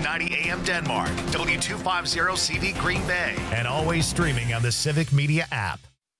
1490 AM Denmark, W250CV Green Bay, and always streaming on the Civic Media app.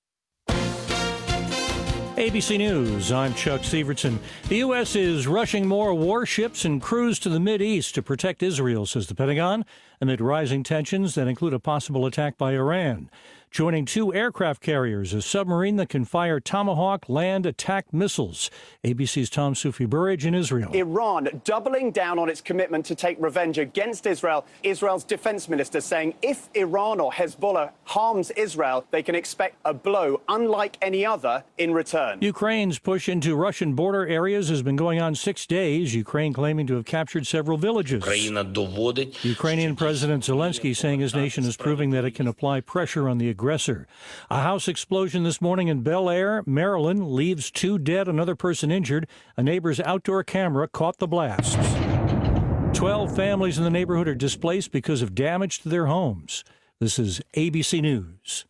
ABC News, I'm Chuck Severson. The U.S. is rushing more warships and crews to the Mideast to protect Israel, says the Pentagon, amid rising tensions that include a possible attack by Iran. Joining 2 aircraft carriers, a submarine that can fire Tomahawk land attack missiles. ABC's Tom Sufi Burridge in Israel. Iran doubling down on its commitment to take revenge against Israel. Israel's defense minister saying if Iran or Hezbollah harms Israel, they can expect a blow unlike any other in return. Ukraine's push into Russian border areas has been going on 6 days, Ukraine claiming to have captured several villages. Ukrainian President Zelensky saying his nation is proving that it can apply pressure on the aggressor. A house explosion this morning in Bel Air, Maryland, leaves 2 dead, another person injured. A neighbor's outdoor camera caught the blast. 12 families in the neighborhood are displaced because of damage to their homes. This is ABC News.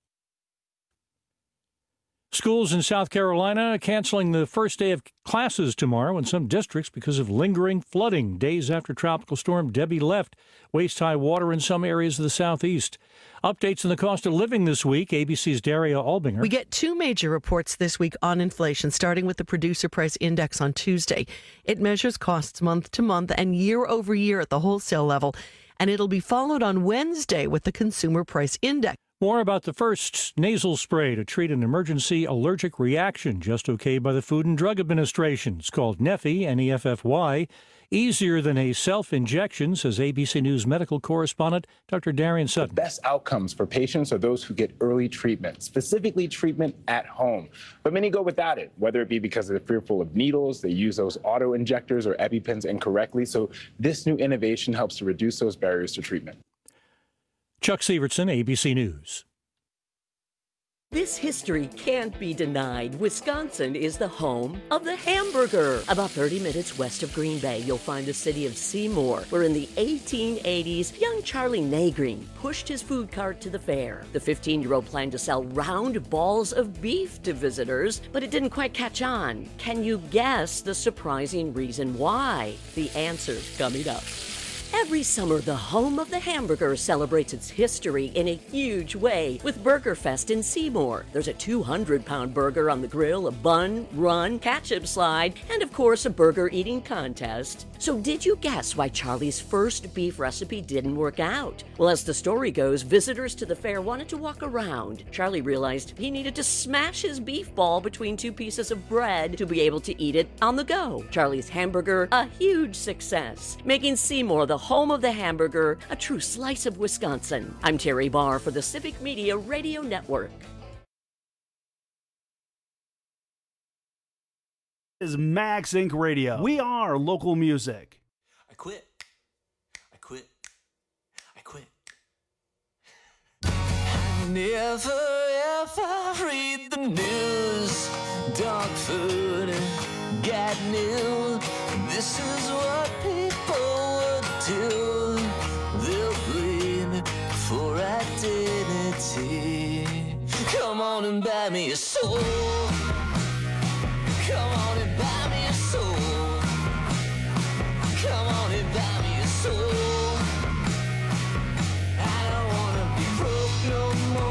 Schools in South Carolina canceling the first day of classes tomorrow in some districts because of lingering flooding days after Tropical Storm Debbie left waist-high water in some areas of the southeast. Updates on the cost of living this week, ABC's Daria Albinger. We get 2 major reports this week on inflation, starting with the Producer Price Index on Tuesday. It measures costs month to month and year over year at the wholesale level, and it'll be followed on Wednesday with the Consumer Price Index. More about the first nasal spray to treat an emergency allergic reaction, just okayed by the Food and Drug Administration. It's called Neffy, Neffy. Easier than a self-injection, says ABC News medical correspondent Dr. Darian Sutton. The best outcomes for patients are those who get early treatment, specifically treatment at home. But many go without it, whether it be because they're fearful of needles, they use those auto-injectors or EpiPens incorrectly. So this new innovation helps to reduce those barriers to treatment. Chuck Severson, ABC News. This history can't be denied. Wisconsin is the home of the hamburger. About 30 minutes west of Green Bay, you'll find the city of Seymour, where in the 1880s, young Charlie Nagreen pushed his food cart to the fair. The 15-year-old planned to sell round balls of beef to visitors, but it didn't quite catch on. Can you guess the surprising reason why? The answer's coming up. Every summer, the home of the hamburger celebrates its history in a huge way with Burger Fest in Seymour. There's a 200-pound burger on the grill, a bun, run, ketchup slide, and of course a burger eating contest. So did you guess why Charlie's first beef recipe didn't work out? Well, as the story goes, visitors to the fair wanted to walk around. Charlie realized he needed to smash his beef ball between 2 pieces of bread to be able to eat it on the go. Charlie's hamburger, a huge success, making Seymour the home of the hamburger, a true slice of Wisconsin. I'm Terry Barr for the Civic Media Radio Network. This is Max Inc. Radio. We are local music. I quit. I never ever read the news. Dog food, got new. This is what people would do. They'll bleed for identity. Come on and buy me a soul. Come on and buy me a soul. Come on and buy me a soul. I don't wanna be broke no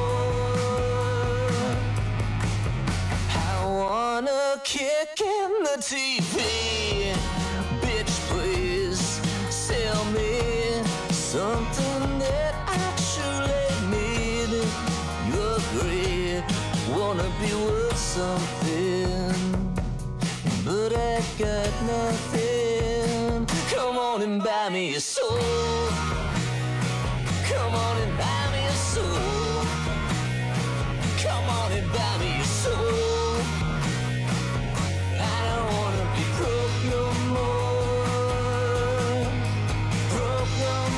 more. I wanna kick in the TV. Bitch, please sell me something that I truly need. You agree, wanna be worth something, but I got nothing. Come on and buy me a soul. Come on and buy me a soul. Come on and buy me a soul. I don't wanna be broke no more. Broke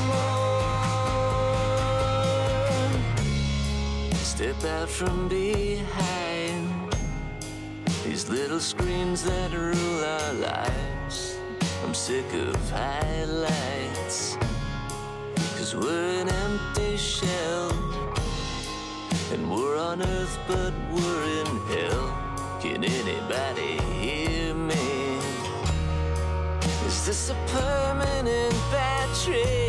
no more. Step out from behind these little screens that rule our lives. I'm sick of highlights, 'cause we're an empty shell, and we're on earth but we're in hell. Can anybody hear me? Is this a permanent bad trip?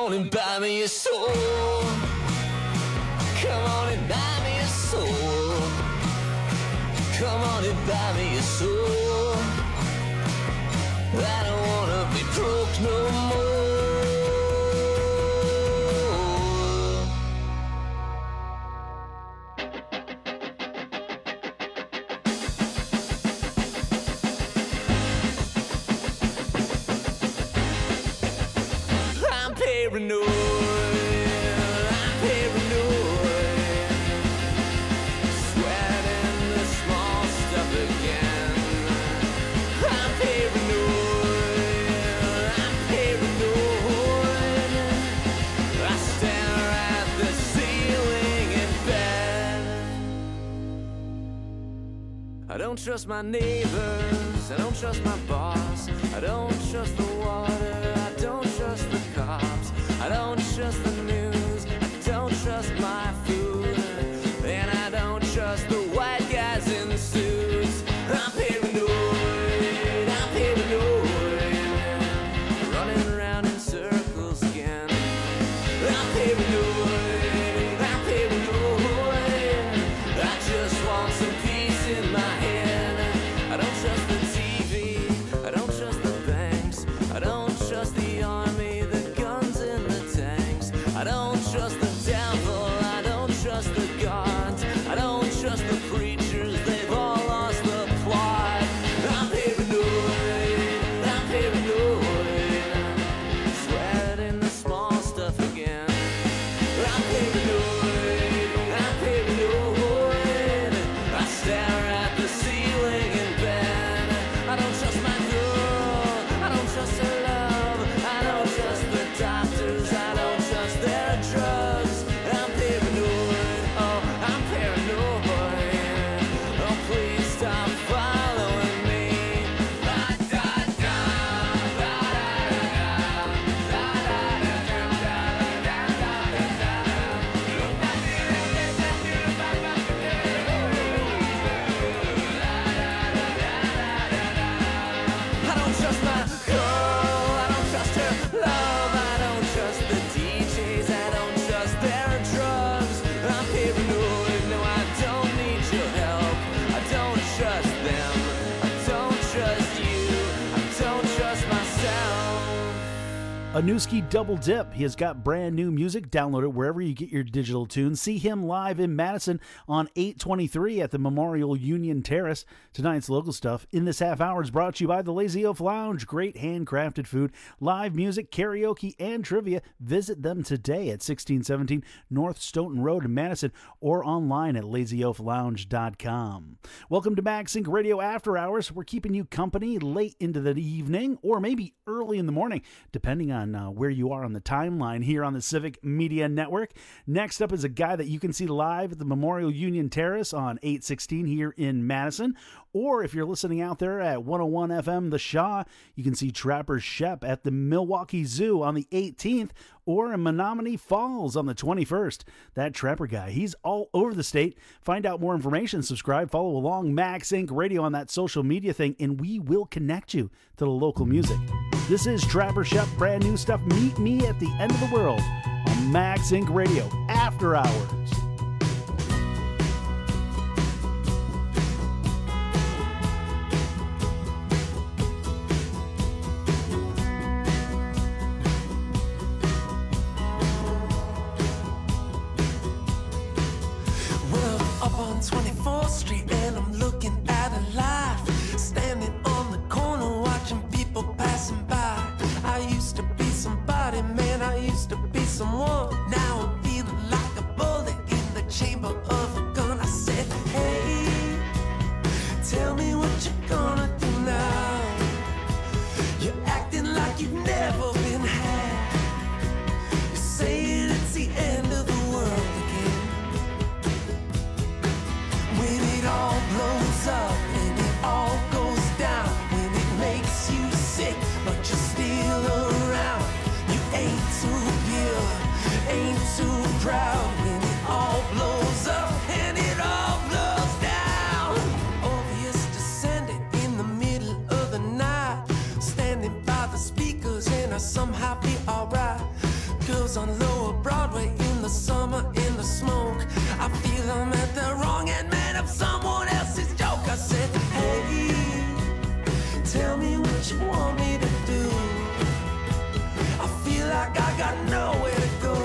on and buy me a soul. Come on and buy me a soul. Come on and buy me a soul. I don't wanna be broke no more. I'm paranoid. I'm paranoid. Sweating the small stuff again. I'm paranoid. I'm paranoid. I stare at the ceiling in bed. I don't trust my neighbors. I don't trust my boss. I don't trust the water. I don't trust the cops. I don't trust the news. I don't trust my food. And I don't trust the white guys in suits. I'm paranoid. I'm paranoid. Running around in circles again. I'm paranoid. I'm paranoid. I just want some peace in my head. I don't trust the TV. I don't trust the banks. I don't trust the army, the guns and the tanks. I don't trust the devil. I don't trust the gods. I don't trust the preachers. They've all lost the plot. I'm paranoid. I'm paranoid. Sweating the small stuff again. I'm paranoid. I'm paranoid. I stare at the ceiling in bed. I don't trust my girl. I don't trust her love. I don't trust the doctors. I don't trust their drugs. I'm paranoid. Oh, I'm paranoid. Oh, please stop following me. Da, da, da, da, da, I don't trust my girl. I don't trust her love. I don't trust the DJs. I don't trust their drugs. I'm paranoid. No, I don't need your help. I don't trust them. I don't trust you. I don't trust myself. A Newski Double Dip. He has got brand new music. Download it wherever you get your digital tunes. See him live in Madison on 8/23 at the Memorial Union Terrace. Tonight's local stuff in this half hour is brought to you by the Lazy Oaf Lounge. Great handcrafted food, live music, karaoke, and trivia. Visit them today at 1617 North Stoughton Road in Madison or online at lazyoaflounge.com. Welcome to MagSync Radio After Hours. We're keeping you company late into the evening or maybe early in the morning, depending on where you are on the timeline here on the Civic Media Network. Next up is a guy that you can see live at the Memorial Union Terrace on 816 here in Madison. Or if you're listening out there at 101 FM The Shaw, you can see Trapper Shep at the Milwaukee Zoo on the 18th or in Menominee Falls on the 21st. That Trapper guy, he's all over the state. Find out more information, subscribe, follow along MagSync Radio on that social media thing, and we will connect you to the local music. This is Trapper Shep, brand new stuff. Meet me at the end of the world on MagSync Radio After Hours. Well, up on 24th Street and I'm looking at a life. Standing on the corner watching people passing by. I used to be somebody, man, I used to be someone. Now I'm feeling like a bullet in the chamber of a gun. I said, hey, tell me what you're gonna do now. You're acting like you've never been had. You're saying it's the end of the world again. When it all blows up and it all goes down. When it makes you sick but you're still around. You ain't too pure, ain't too proud. When it all blows up and it all blows down. Obvious descendant in the middle of the night. Standing by the speakers and I somehow be alright. Girl, summer in the smoke. I feel I'm at the wrong end, man, of someone else's joke. I said, hey, tell me what you want me to do. I feel like I got nowhere to go.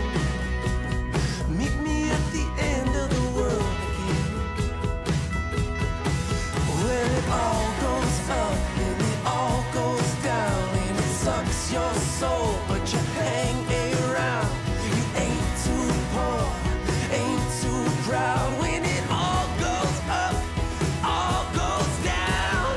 Meet me at the end of the world again. When it all goes up and it all goes down and it sucks your soul, but you hang around. You ain't too poor, ain't too proud. When it all goes up, all goes down.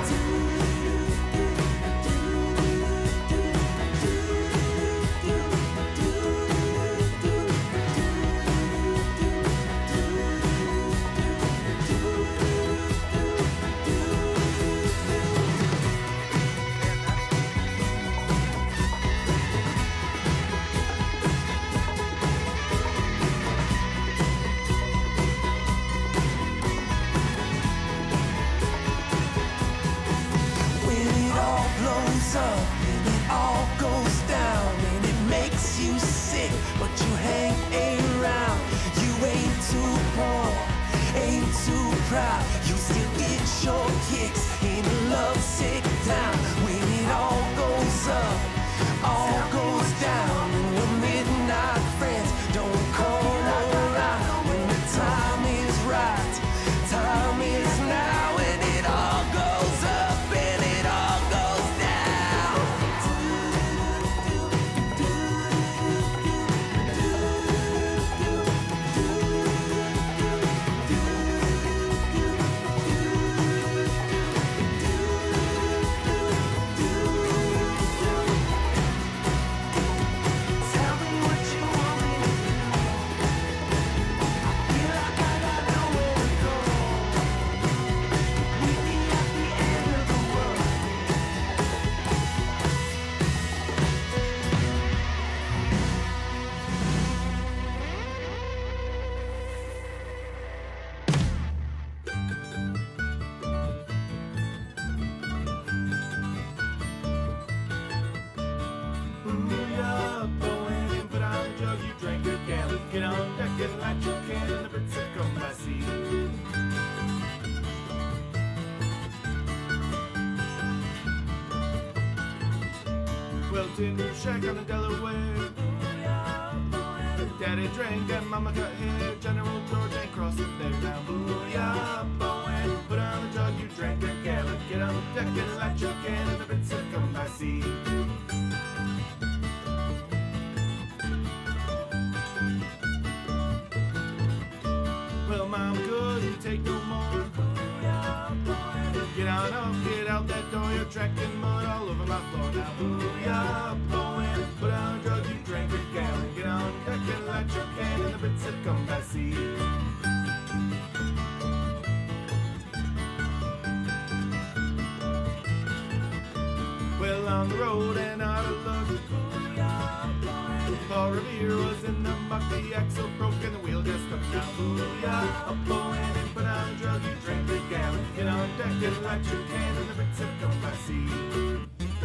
When it all blows up and it all goes down and it makes you sick, but you hang around. You ain't too poor, ain't too proud. You still get your kicks in a lovesick town. When it all goes up, all goes down, and your midnight friends don't come around. When the time is right, time is now, and it all goes up and it all goes down. Tell me what you want me to do. I feel like I got nowhere to go. Meet me at the end of the world. Booyah, go in and put on the jug, you drink a gallon. Get on deck and light your candle, the birds have come by sea. Well, tin roof shack on the Delaware. Daddy drank and mama cut hair. General George ain't crossing there now. Booyah, Bowen, put on the jug, you drink a gallon. Get on deck and light your candle, the birds have come by sea. Well, Mom couldn't take no more. Get on up, get out that door. You're tracking mud all over my floor now. Booyah, Bowen, put on a drug, you drink a gallon. Get on deck and light your can, and the bits have come by sea. Well, on the road and out of luck. Paul Revere was in the muck, the axle broke and the wheel just stuck. Now booyah, up going and put on a drug, you drink a gallon. Get on deck and light your can, and the bits have come by sea.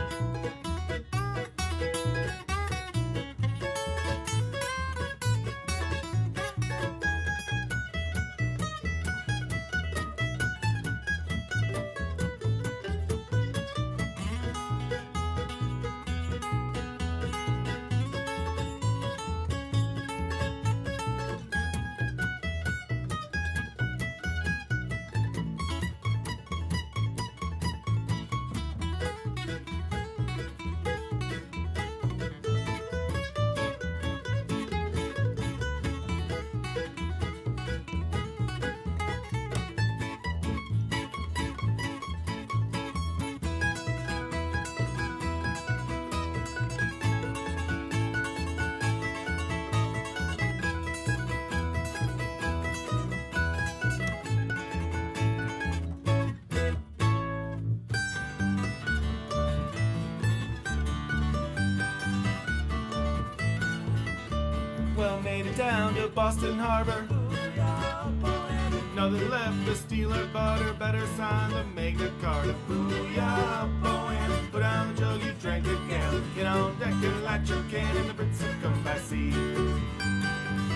Well, made it down to Boston Harbor. Nothing left to steal or butter. Better sign the Magna Carta. Booyah, Bowen. Put on the jug, you drank a gallon. Get on deck and light your can, and the Brits have come by sea.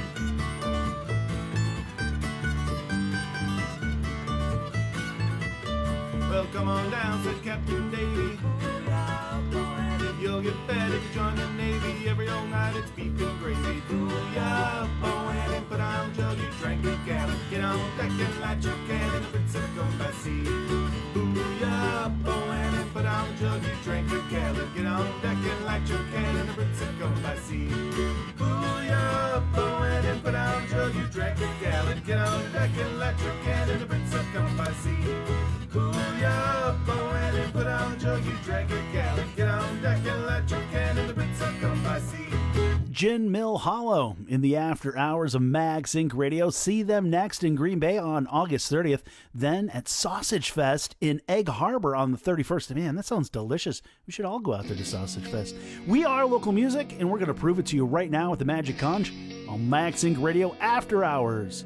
Well, come on down, said Captain Davy. You'll get fed if you join the Navy. Every old night it's beef and gravy. Booyah, Bowen, and put on jug, you drank a gallon. Get on deck and light your cannon, if it's going by sea. Booyah, Bowen, and put on jug, you drank a gallon. Get on deck and light your cannon, if it's going by sea. Booyah, Bowen, and put on jug, you drank a gallon. Get on deck and light your cannon, if it's going by sea. Booyah, Bowen, and put on jug, you drank a gallon. Get on deck and light your cannon, the Brits have come by sea. Gin Mill Hollow in the after hours of Mag Sync Radio. See them next in Green Bay on August 30th. Then at Sausage Fest in Egg Harbor on the 31st. Man, that sounds delicious. We should all go out there to Sausage Fest. We are local music, and we're going to prove it to you right now with the Magic Conch on Mag Sync Radio After Hours.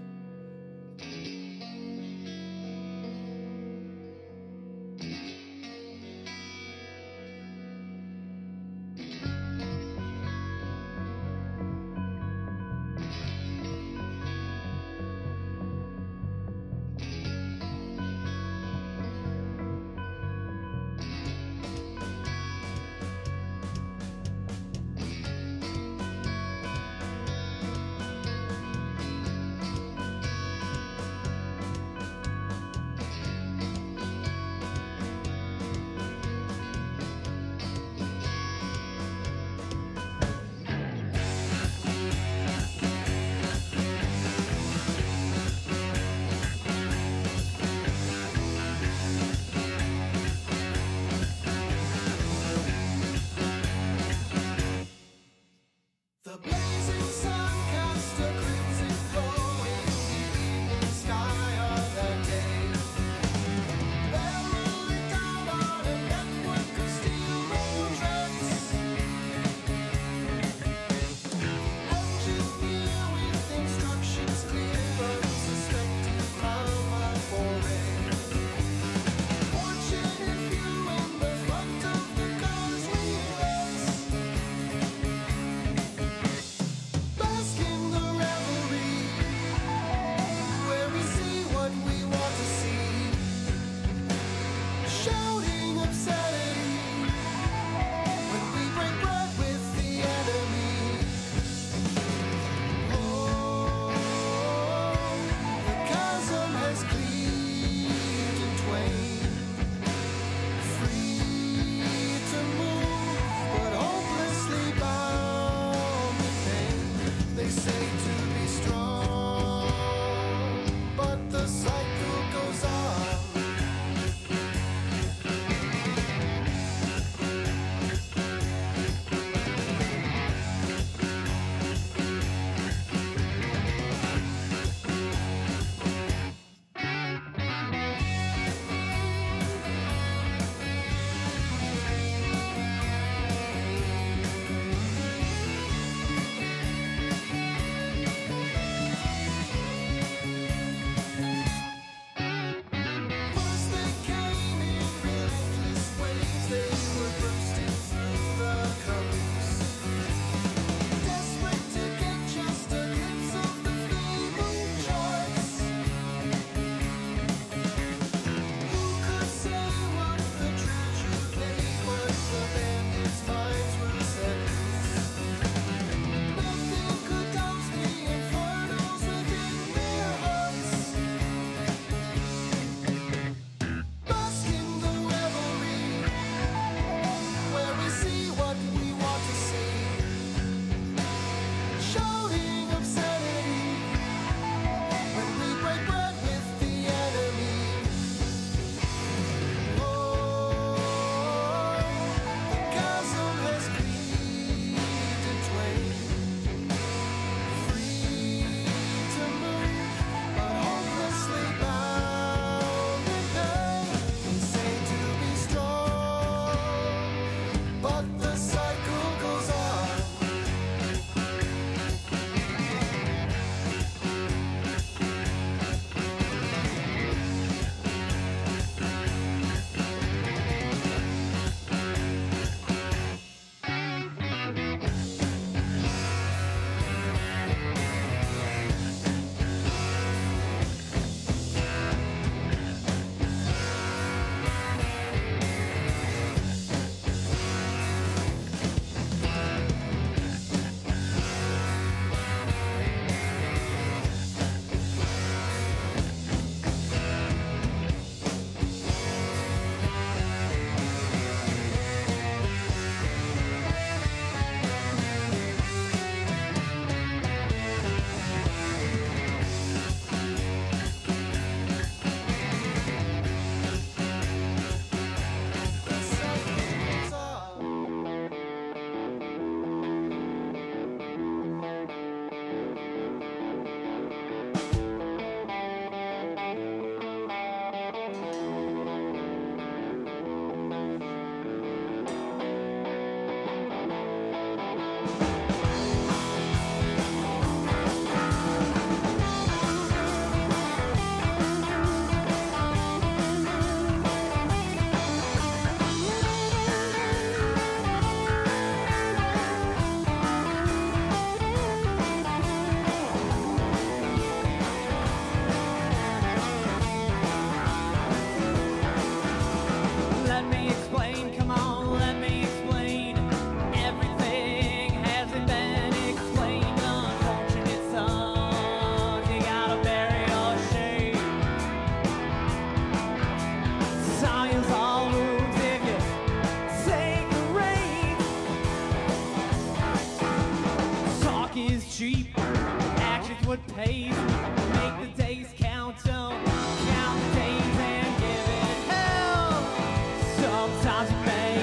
what pays. Make the days count, don't count the days and give it hell. Sometimes it may.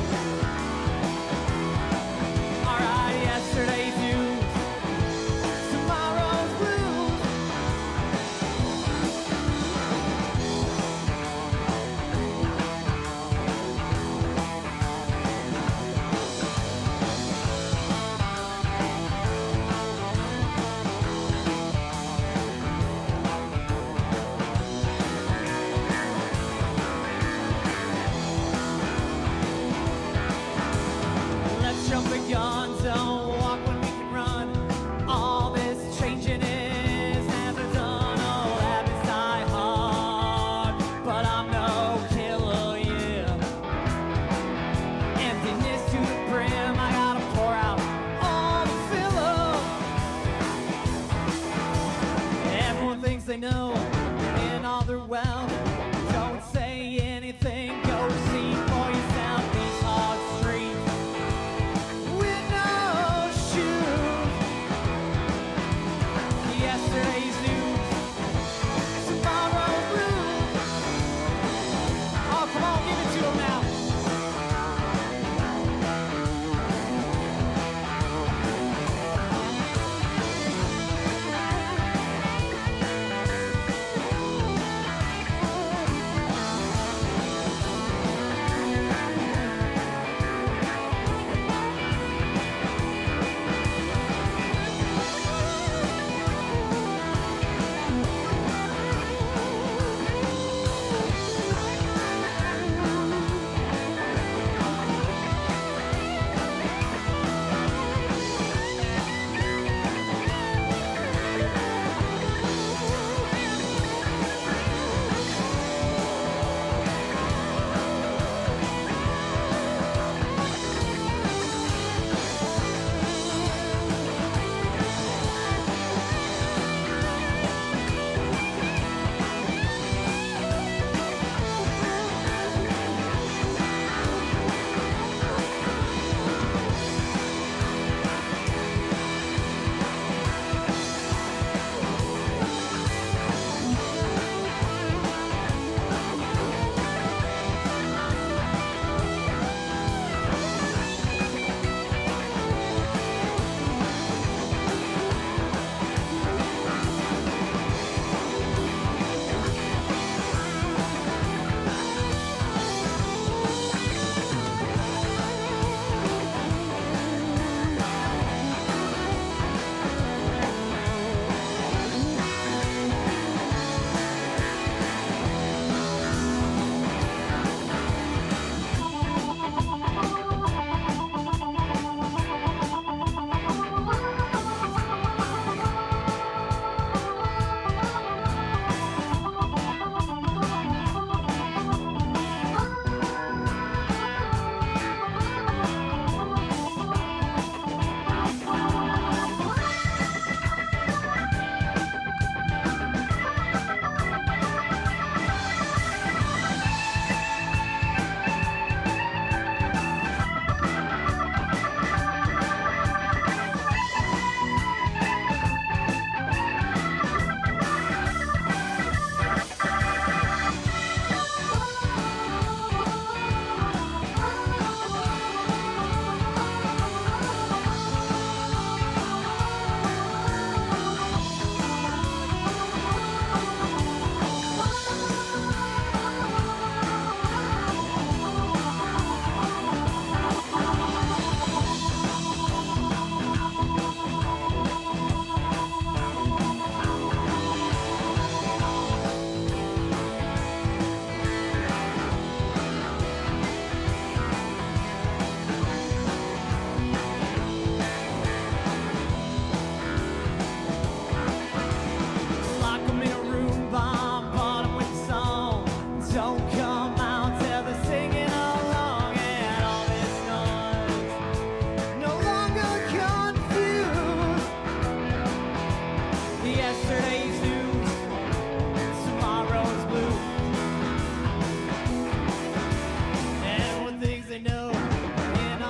Alright, yesterday's news, tomorrow's blues. Let's jump the gun, don't walk when we can run. All this changing is never done. Old habits die hard, but I'm no killer, yeah. Emptiness to the brim, I gotta pour out all the filler. Everyone thinks they know, in all their wealth. Don't say anything, go see for yourself these hard streets. With no shoes. Yesterday's news, tomorrow's blues. Oh, come on, give it to 'em now.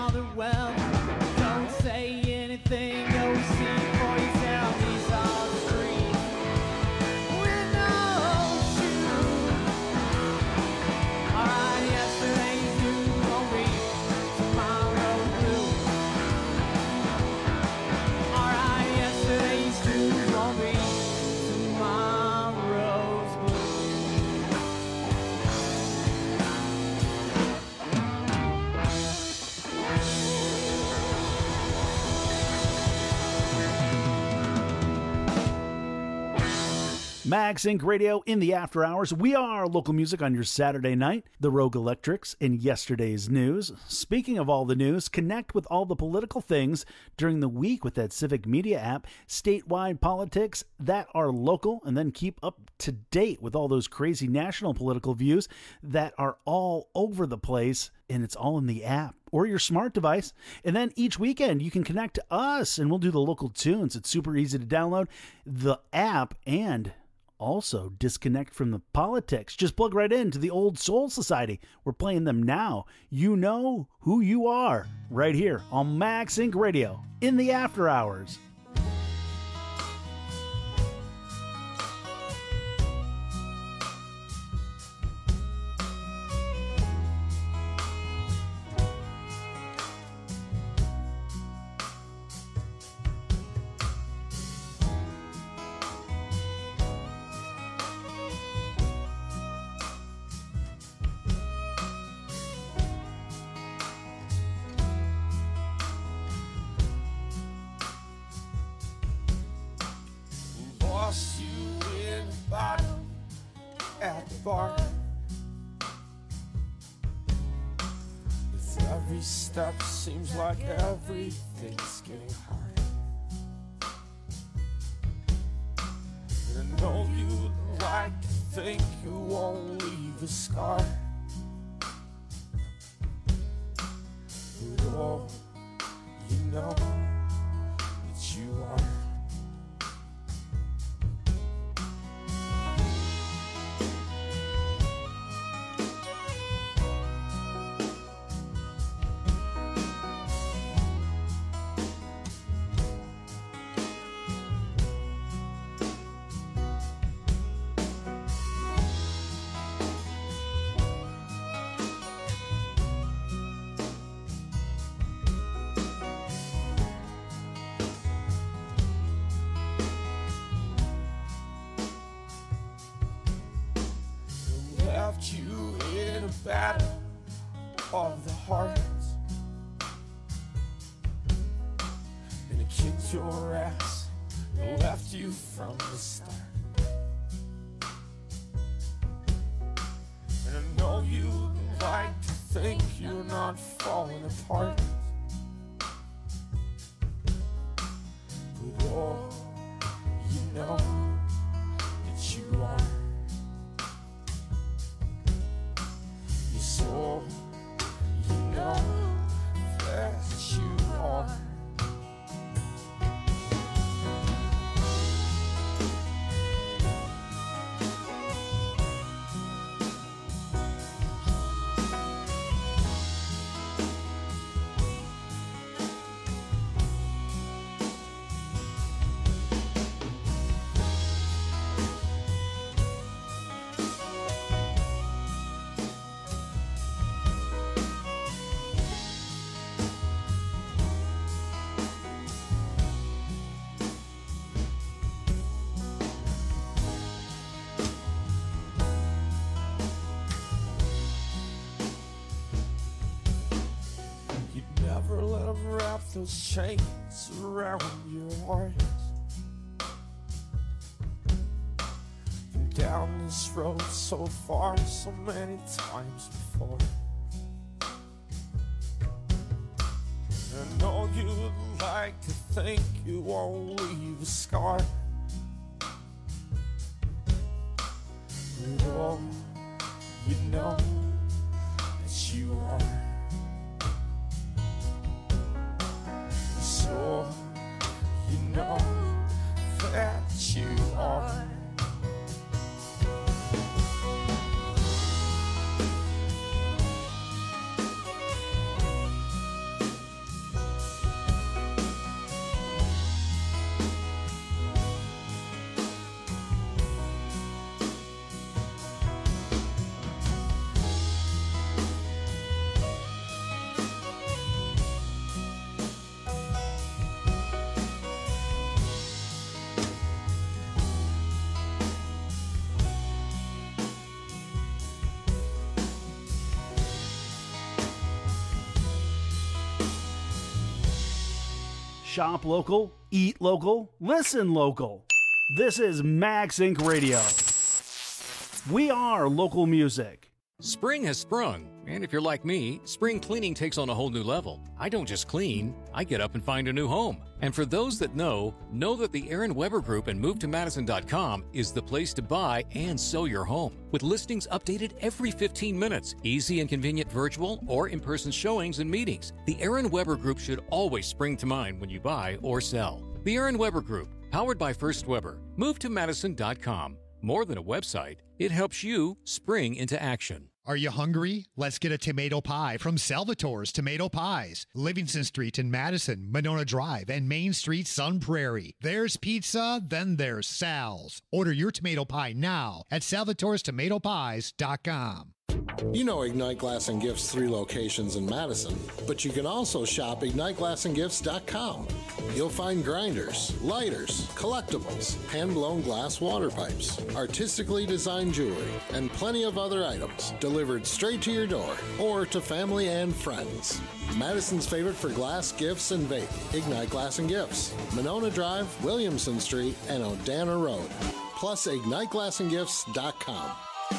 anything, go see for yourself. These are the Max Inc. Radio in the after hours. We are local music on your Saturday night. The Rogue Electrics in yesterday's news. Speaking of all the news, connect with all the political things during the week with that Civic Media app. Statewide politics that are local, and then keep up to date with all those crazy national political views that are all over the place. And it's all in the app or your smart device. And then each weekend you can connect to us and we'll do the local tunes. It's super easy to download the app and also disconnect from the politics. Just plug right into the Old Soul Society. We're playing them now. You know who you are right here on Max Inc. Radio in the after hours. Lost you in the bottom at the bar. With every step seems like everything's getting hard. And I know you'd like to think you won't leave a scar. But oh, you know that you are. Left you in a battle of the heart, and it kicked your ass and left you from the start. And I know you'd like to think you're not falling apart, but oh, you know that you are. So you know that you are. Never let them wrap those chains around your heart. Been down this road so far, so many times before. I know you'd like to think you won't leave a scar. But oh, you know that you are. So you know that you are. Shop local, eat local, listen local. This is Max Inc. Radio. We are local music. Spring has sprung, and if you're like me, spring cleaning takes on a whole new level. I don't just clean, I get up and find a new home. And for those that know that the Aaron Weber Group and MoveToMadison.com is the place to buy and sell your home. With listings updated every 15 minutes, easy and convenient virtual or in-person showings and meetings, the Aaron Weber Group should always spring to mind when you buy or sell. The Aaron Weber Group, powered by First Weber. MoveToMadison.com. More than a website, it helps you spring into action. Are you hungry? Let's get a tomato pie from Salvatore's Tomato Pies. Livingston Street in Madison, Monona Drive, and Main Street, Sun Prairie. There's pizza, then there's Sal's. Order your tomato pie now at salvatorestomatopies.com. You know Ignite Glass and Gifts 3 locations in Madison, but you can also shop IgniteGlassandGifts.com. You'll find grinders, lighters, collectibles, hand-blown glass water pipes, artistically designed jewelry, and plenty of other items delivered straight to your door or to family and friends. Madison's favorite for glass, gifts, and vape. Ignite Glass and Gifts. Monona Drive, Williamson Street, and Odana Road. Plus IgniteGlassandGifts.com.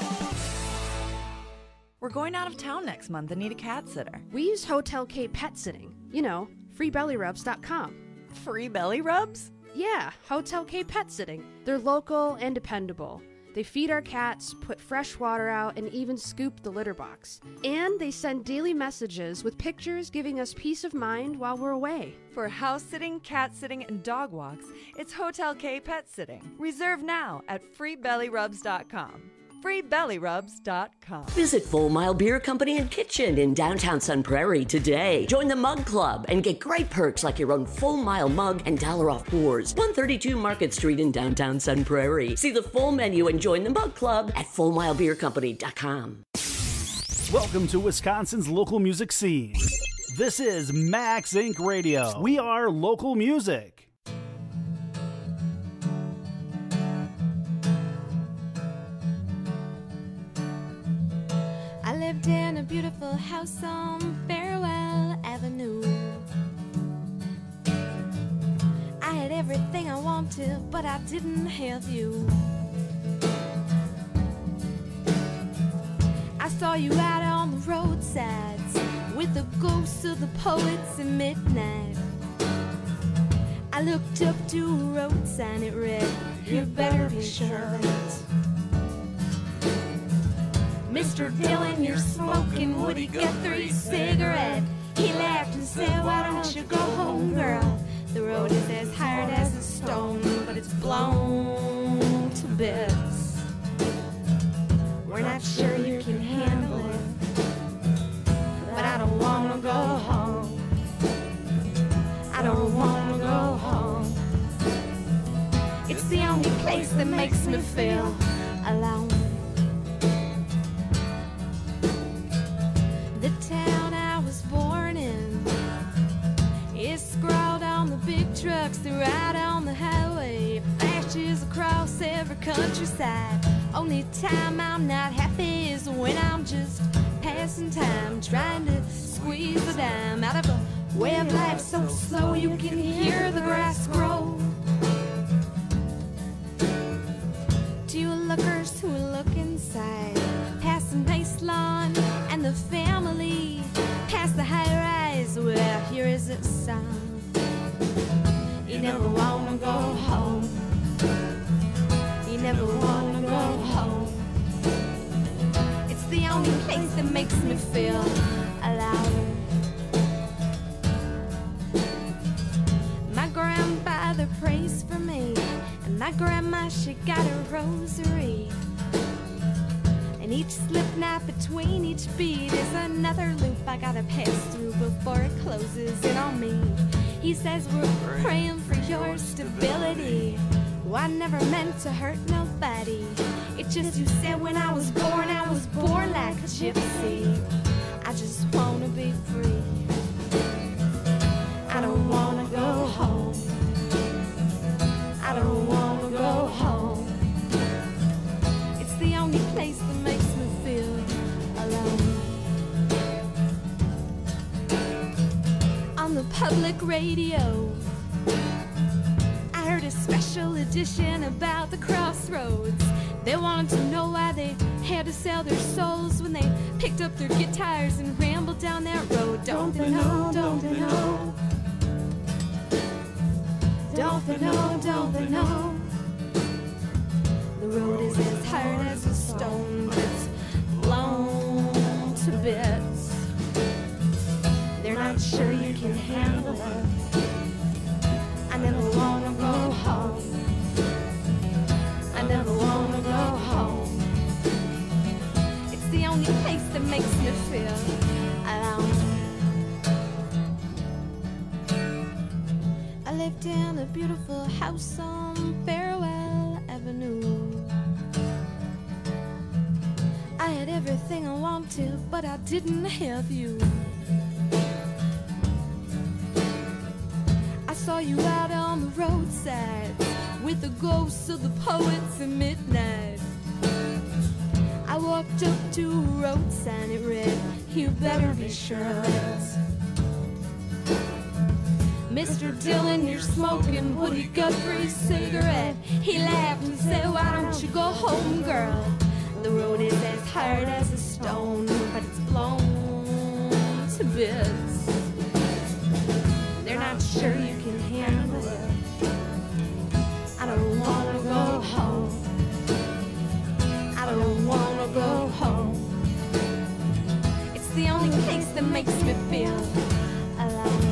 We're going out of town next month and need a cat sitter. We use Hotel K Pet Sitting. You know, freebellyrubs.com. Free belly rubs? Yeah, Hotel K Pet Sitting. They're local and dependable. They feed our cats, put fresh water out, and even scoop the litter box. And they send daily messages with pictures giving us peace of mind while we're away. For house sitting, cat sitting, and dog walks, it's Hotel K Pet Sitting. Reserve now at freebellyrubs.com. freebellyrubs.com. Visit Full Mile Beer Company and Kitchen in downtown Sun Prairie today. Join the Mug Club and get great perks like your own Full Mile mug and $1 off pours. 132 Market Street in downtown Sun Prairie. See the full menu and join the Mug Club at FullMileBeerCompany.com. Welcome to Wisconsin's local music scene. This is Max Inc. Radio. We are local music. I lived in a beautiful house on Farewell Avenue. I had everything I wanted, but I didn't have you. I saw you out on the roadsides with the ghosts of the poets at midnight. I looked up to a road sign, it read, "You better be sure of it." Mr. Dillon, you're smoking, would he get 3 cigarettes? He laughed and said, why don't you go home, girl? The road is as hard as a stone, but it's blown to bits. We're not sure you can handle it, but I don't want to go home. I don't want to go home. It's the only place that makes me feel alone. The town I was born in is scrawled on the big trucks that ride on the highway. Flashes across every countryside. Only time I'm not happy is when I'm just passing time, trying to squeeze a dime out of a way of life so slow you can hear the grass grow. To you lookers who look inside, past the nice lawn and the family, past the high rise, well, here is a song. You never wanna go home. You never wanna go home. It's the only place that makes me feel alive. My grandfather prays for me, and my grandma, she got a rosary. And each slip knot between each bead is another loop I gotta pass through before it closes in on me. He says we're praying for your stability. Well, I never meant to hurt nobody. It's just you said when I was born like a gypsy. I just wanna be free. I don't wanna go home. I don't wanna go home. It's the only place that makes me feel alone. On the public radio, I heard a special edition tradition about the crossroads. They wanted to know why they had to sell their souls when they picked up their guitars and rambled down that road. Don't they know, don't they know? Don't they know, don't they know? The road is as hard as a stone, but it's blown to bits. They're not sure you can handle it. I never wanna go home. I never wanna go home. It's the only place that makes me feel alone. I lived in a beautiful house on Farewell Avenue. I had everything I wanted, but I didn't have you. I saw you out on the roadside with the ghosts of the poets at midnight. I walked up to a road sign, it read, "You better be sure of it." Mr. Dillon, you're smoking Woody Guthrie's cigarette. He laughed and said, "Why don't you go home, girl? The road is as hard as a stone, but it's blown to bits. They're not sure you can handle it. I don't wanna go home. I don't wanna go home. It's the only place that makes me feel alive."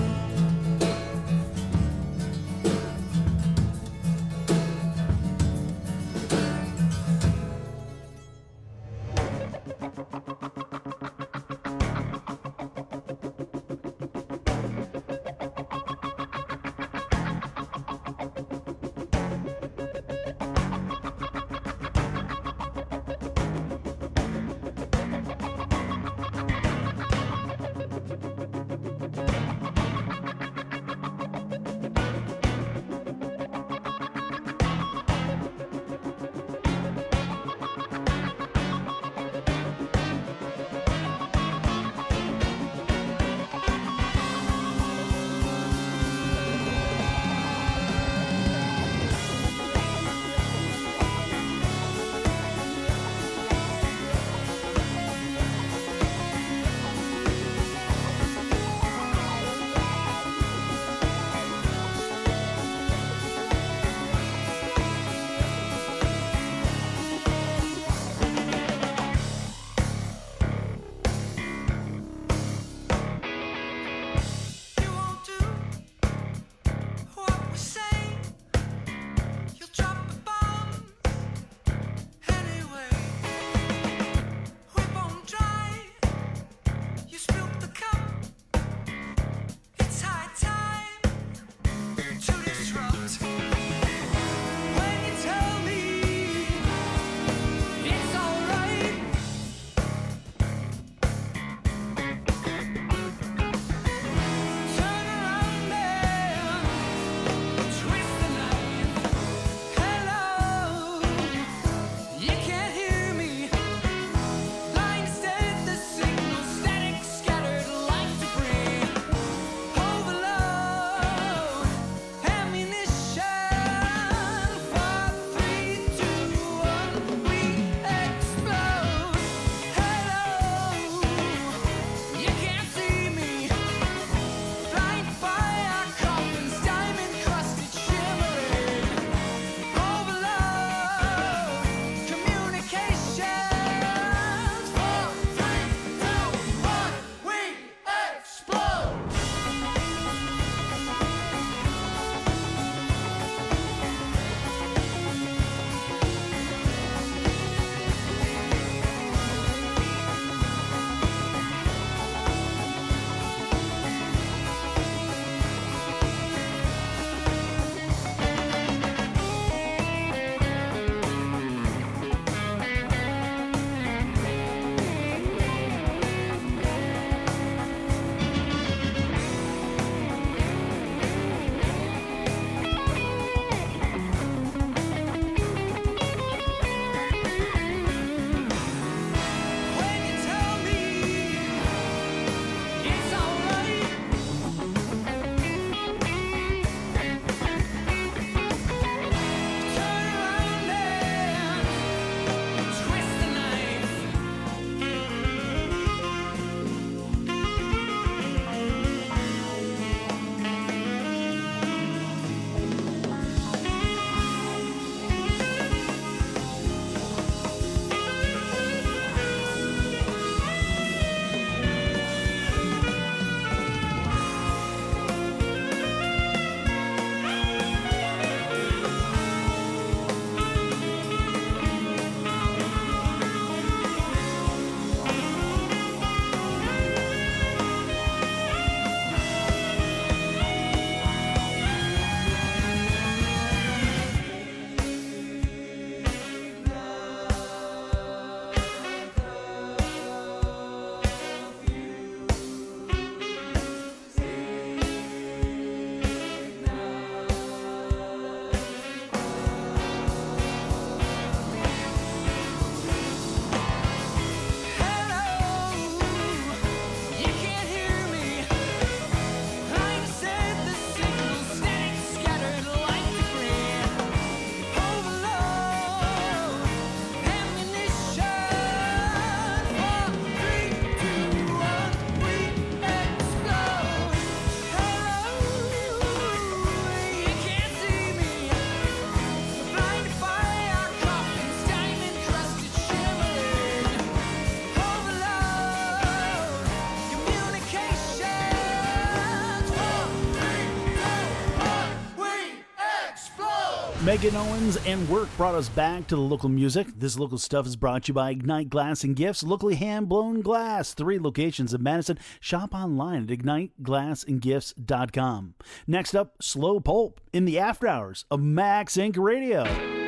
Megan Owens and Work brought us back to the local music. This local stuff is brought to you by Ignite Glass and Gifts, locally hand-blown glass. 3 locations in Madison. Shop online at igniteglassandgifts.com. Next up, Slow Pulp in the after hours of Max Inc. Radio.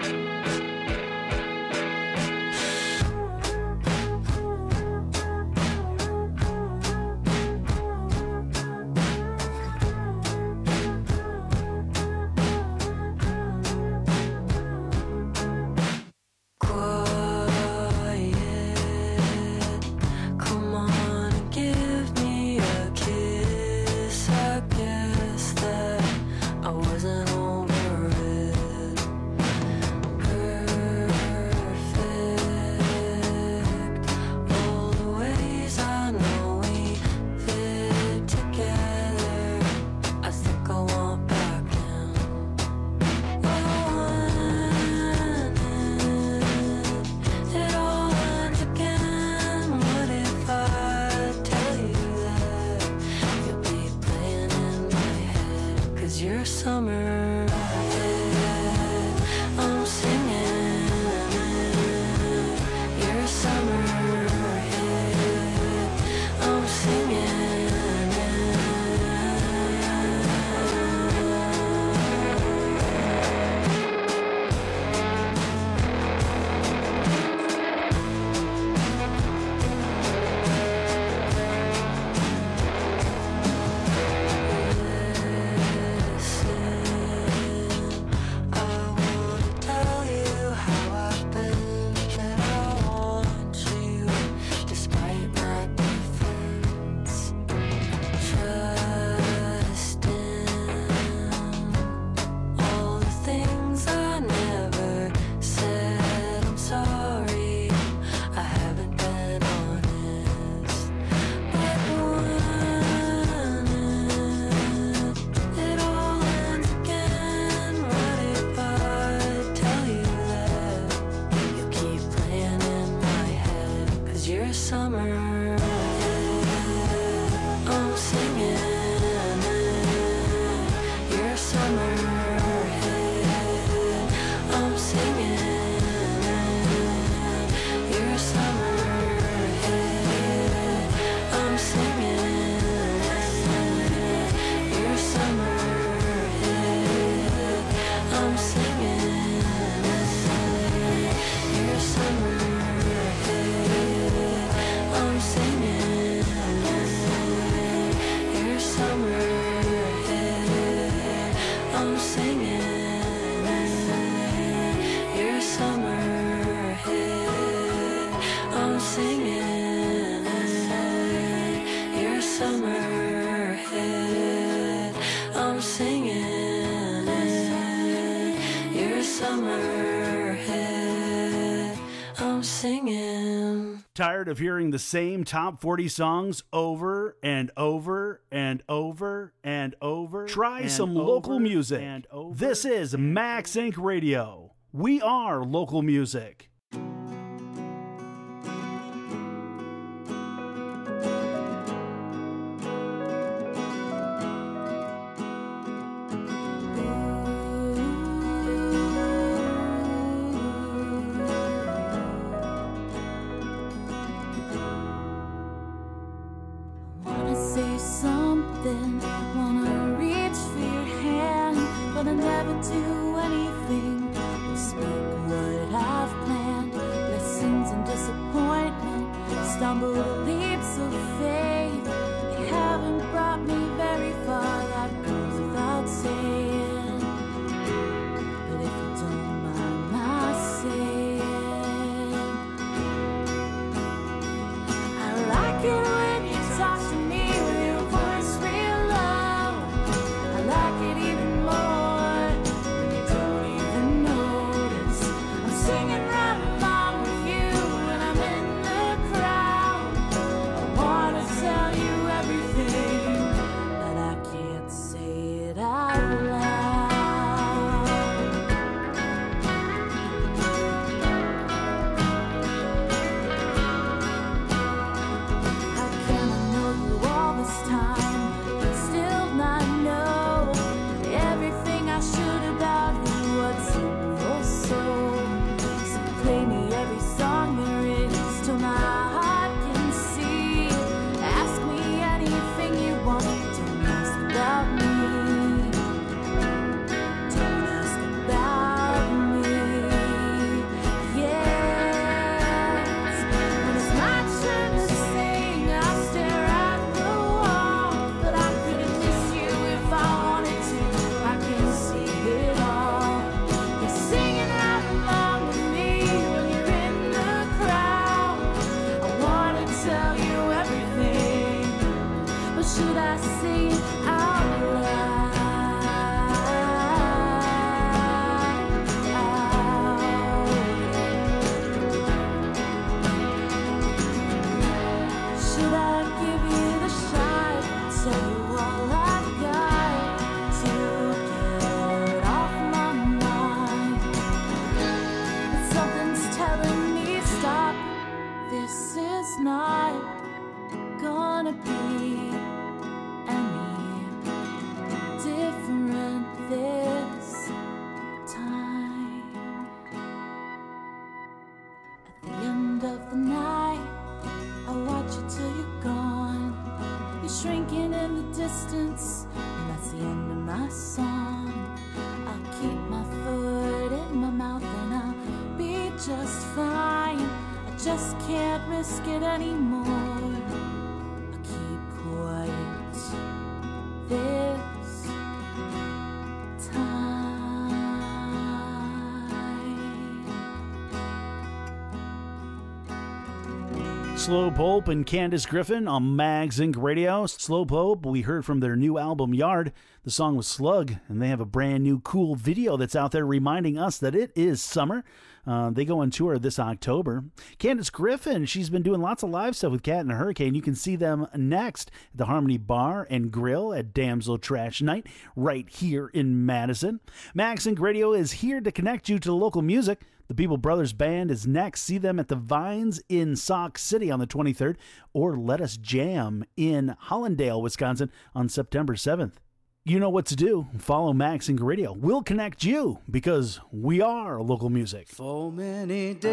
Tired of hearing the same top 40 songs over and over and over and over? Try some local music. This is Max Inc. Radio. We are local music. Singing right along with you when I'm in the crowd. This is not gonna be any different this time. At the end of the night, I watch you till you're gone. You're shrinking in the distance, and that's the end of my song. I'll keep my foot in my mouth and I'll be just fine. I just can't risk it anymore. I'll keep quiet this time. Slow Pope and Candace Griffin on Mags Inc. Radio. Slow Pope, we heard from their new album Yard. The song was Slug, and they have a brand new cool video that's out there reminding us that it is summer. They go on tour this October. Candace Griffin, she's been doing lots of live stuff with Cat and the Hurricane. You can see them next at the Harmony Bar and Grill at Damsel Trash Night right here in Madison. Mags Inc. Radio is here to connect you to local music. The People Brothers Band is next. See them at the Vines in Sauk City on the 23rd, or Let Us Jam in Hollandale, Wisconsin on September 7th. You know what to do. Follow Mags Inc. Radio. We'll connect you because we are local music. For many days,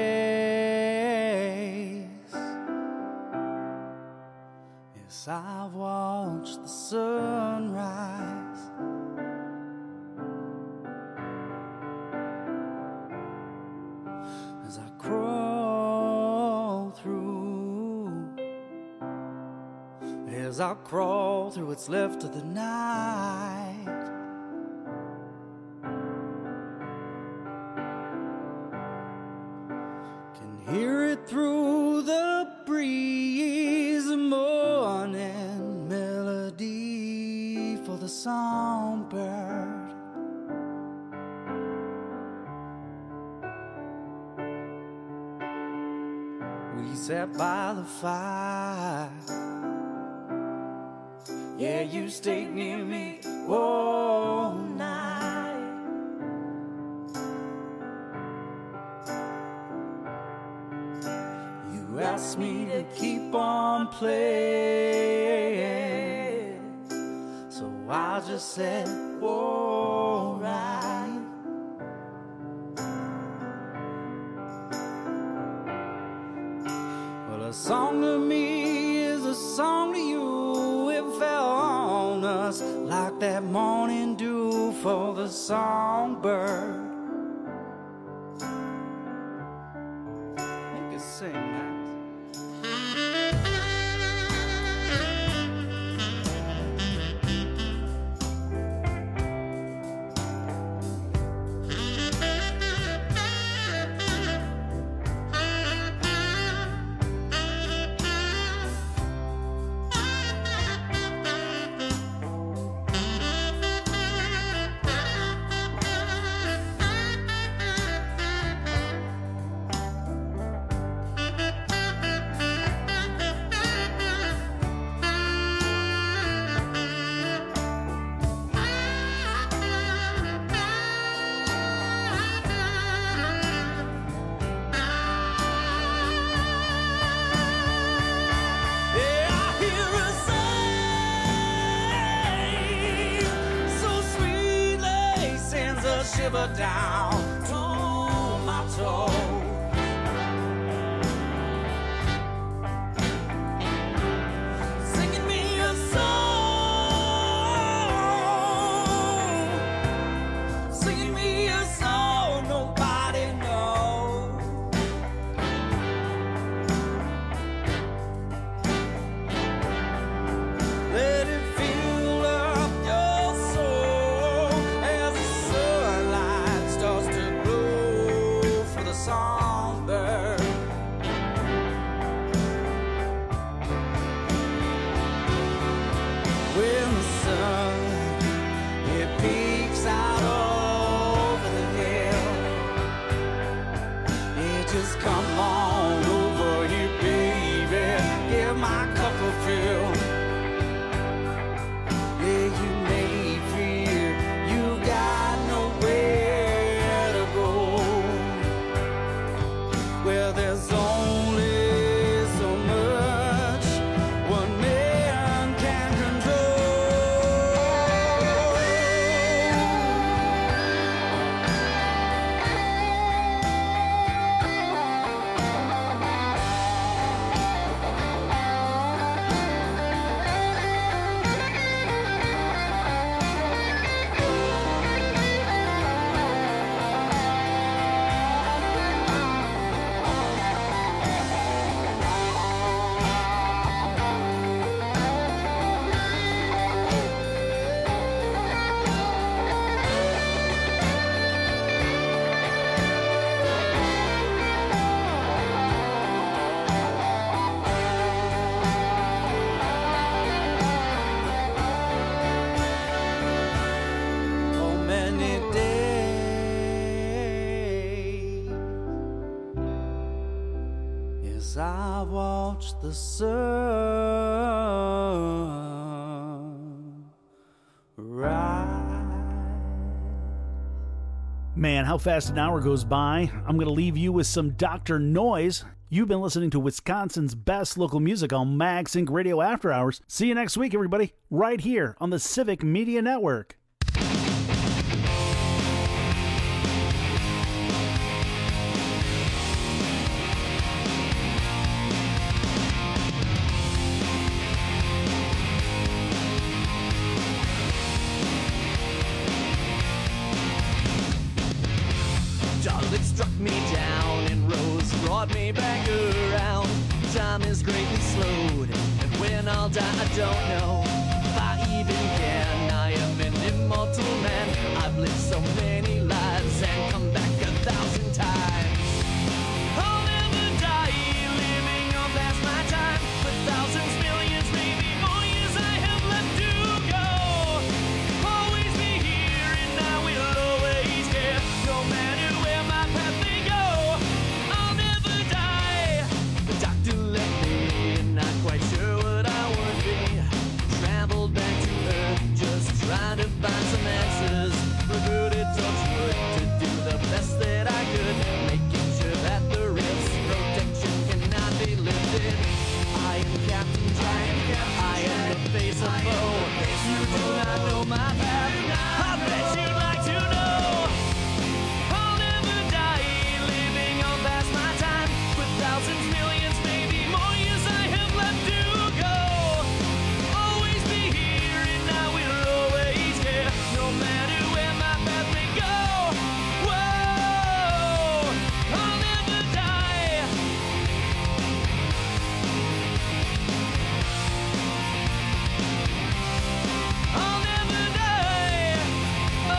yes, I've watched the sunrise. As I crawl through, as I crawl through what's left of the night, can hear it through the breeze, a morning melody for the songbird. We sat by the fire. Yeah, you stayed near me all night. You asked me to keep on playing, so I just said, all right. A song to me is a song to you. It fell on us like that morning dew for the songbird. You can sing, Max. Shiver down to my toe. Singing me a song, singing me a song nobody knows. Let it fill up your soul as the sunlight starts to glow for the songbird. When the sun, it peeks out over the hill, it just come on over here, baby, give my cup a fill. Yeah, you may fear you got nowhere to go, where there's only as I watch the sun rise. Man, how fast an hour goes by. I'm going to leave you with some Dr. Noise. You've been listening to Wisconsin's best local music on MagSync Radio After Hours. See you next week, everybody, right here on the Civic Media Network. It struck me down and rose, brought me back around. Time is greatly slowed, and when I'll die I don't know if I even can. I am an immortal man. I've lived so many lives and come back 1,000 times. I'll never die living on past my time. For thousands, millions, maybe more years I have left to go. Always be here and I will always care, no matter where my path may go. I'll never die. The doctor left me and not quite sure what I would be. Traveled back to Earth just trying to find some answers. Reverted Torchwood to do the best that I could, making sure that the risk protection cannot be lifted. I am Captain Jack. I am the face of foe. You do not know my path. I bet you'd like to know. I'll never die living on past my time. With thousands, millions, maybe more years I have left to go. Always be here and I will always care, no matter where my path may go. Whoa, I'll never die. I'll never die. Oh.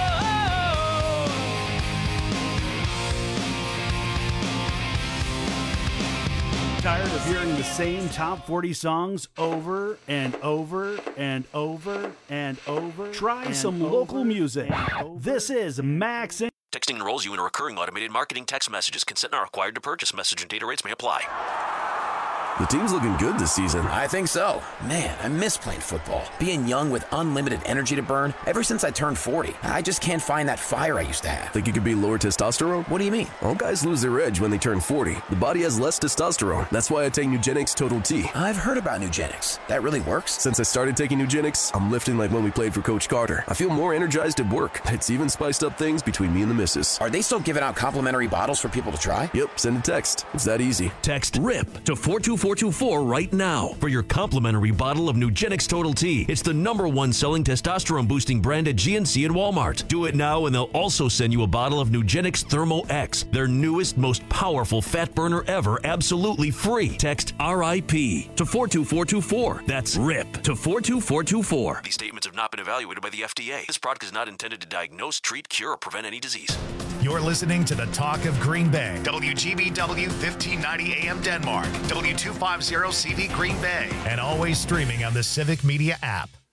Tired of hearing the same top 40 songs over and over and over and over? Try some local music. This is MagSync. Texting enrolls you in a recurring automated marketing text messages. Consent not required to purchase. Message and data rates may apply. The team's looking good this season. I think so. Man, I miss playing football. Being young with unlimited energy to burn. Ever since I turned 40, I just can't find that fire I used to have. Think you could be lower testosterone? What do you mean? All guys lose their edge when they turn 40. The body has less testosterone. That's why I take Nugenix Total T. I've heard about Nugenix. That really works? Since I started taking Nugenix, I'm lifting like when we played for Coach Carter. I feel more energized at work. It's even spiced up things between me and the missus. Are they still giving out complimentary bottles for people to try? Yep, send a text. It's that easy. Text RIP to 42424 right now for your complimentary bottle of Nugenix Total T. It's the #1 selling testosterone boosting brand at GNC and Walmart. Do it now and they'll also send you a bottle of Nugenix Thermo X, their newest, most powerful fat burner ever, absolutely free. Text RIP to 42424. That's RIP to 42424. These statements have not been evaluated by the FDA. This product is not intended to diagnose, treat, cure, or prevent any disease. You're listening to the Talk of Green Bay. WGBW 1590 AM Denmark. W250 CV Green Bay. And always streaming on the Civic Media app.